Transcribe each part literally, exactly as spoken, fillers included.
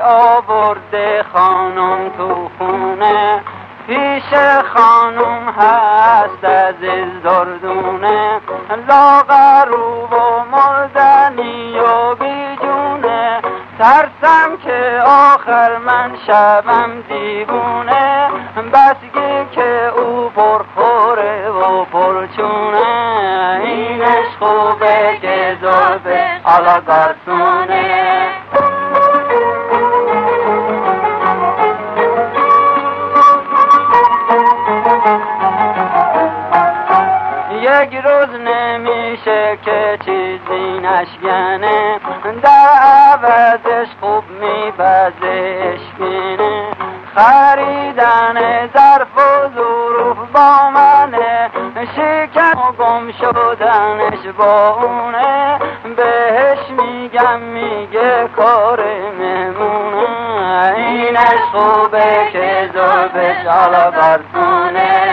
آورده خانم تو خونه، پیش خانم هست عزیز دردونه، لاغرو و مردنی و بیجونه، ترسم که آخر من شبم دیوونه، بسگی که او پرخوره و پرچونه، اینش خوبه که زلفش علا گرسونه. یک روز نمیشه که چیزی نشکنه، در عوضش خوب میپزه اشکنه، خریدن ظرف و ظروف با منه، شکن و گم شدنش با اونه، بهش میگم میگه کار مهمونه، اینش خوبه که زلفش علا برسونه.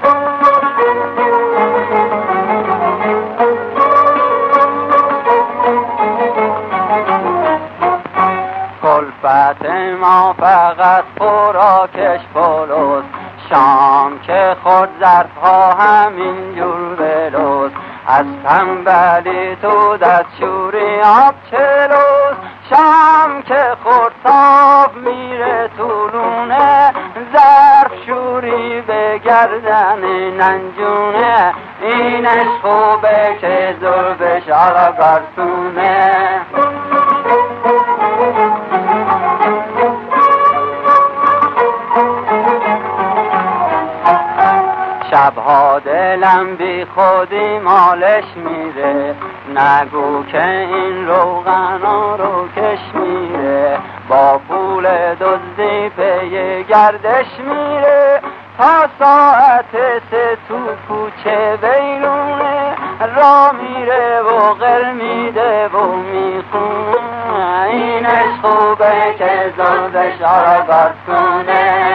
کلفت ما فقط خوراکش پلوست، شام که خود ظرفها همین جور بلوست، از تنبلی تو دستشوری آب چلوست، شام که خود صاف میره طولونه، ظرف شوری به گردن ننجونه، اینش خوبه که زلفش علا گرسونه. شبها دلم بی خودی مالش میره، نگو که این روغنا رو کش میره، با پول دزدی پی گردش میره، تا ساعت سه تو کوچه بیرونه، را میره و غر میده و میخونه، اینش خوبه که زلفش علا گرسونه.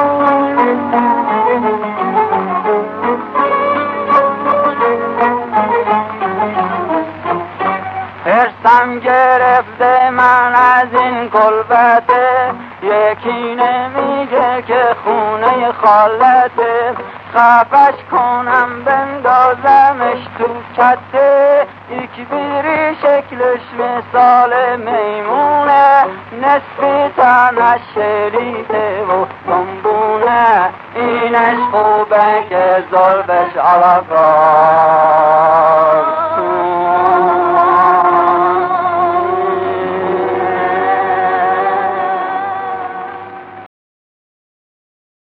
حرصم گرفته من از این کلبته، یکی نمیگه که خونه خالته، خفش کنم بندازمش تو کته، یک بیری شکلش مثال میمونه، نصفی تنش شریته و دنبونه، اینش خوبه که زلفش علا